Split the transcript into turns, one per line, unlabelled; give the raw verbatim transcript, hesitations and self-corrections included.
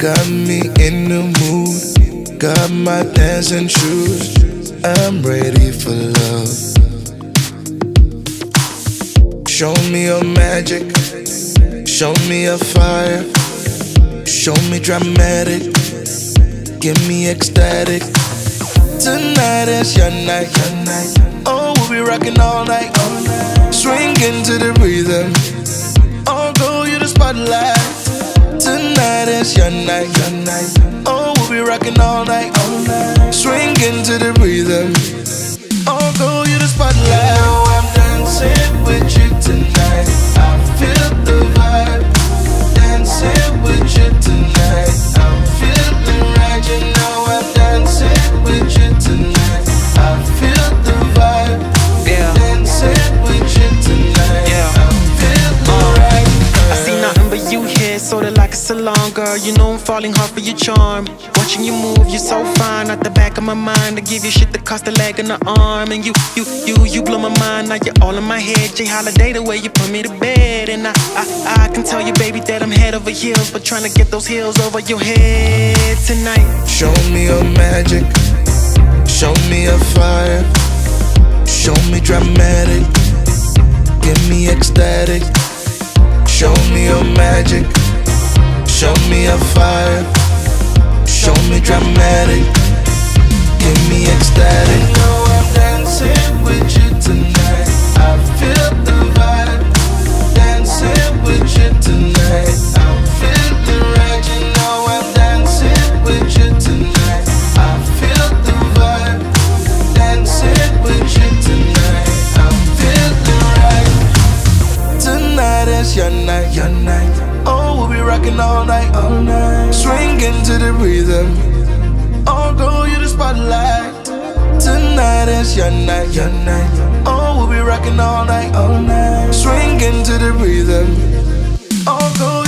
Got me in the mood, got my dancing shoes. I'm ready for love. Show me your magic, show me your fire, show me dramatic, give me ecstatic. Tonight is your night, your night. Oh, we'll be rocking all night, all night. Swinging to the rhythm. Oh, go you the spotlight. Tonight is your night, your night. Oh, we'll be rocking all night, all night. Swinging to the rhythm. Oh, go you the spotlight. You know I'm dancing with you tonight. I feel the vibe. Dancing with you tonight. I'm feeling right. You know I'm dancing with you tonight. I feel the vibe.
Yeah.
Dancing with you tonight.
Yeah.
I'm feeling uh, right.
I see nothing but you here, sorta like a salon, girl. You know I'm falling hard for your charm. Watching you move, you're so fine. At the back of my mind, I give you shit that cost a leg and an arm. And you, you, you, you blow my mind. Now you're all in my head. J Holiday, the way you put me to bed. And I, I, I can tell you, baby, that I'm head over heels, but trying to get those heels over your head tonight.
Show me your magic, show me your fire, show me dramatic, give me ecstatic. Show me your magic, show me your fire, show me dramatic, give me ecstatic. You know I'm dancing with you tonight. I feel the vibe. Dancing with you tonight. I'm feeling right. You know I'm dancing with you tonight. I feel the vibe. Dancing with you tonight. I'm feeling right. Tonight is your night, your night. Oh, we'll be rocking all night, all night. Swinging to the rhythm. Oh, go you the spotlight. Tonight is your night, your night. Oh, we'll be rocking all night, all night. Swinging to the rhythm. Oh, go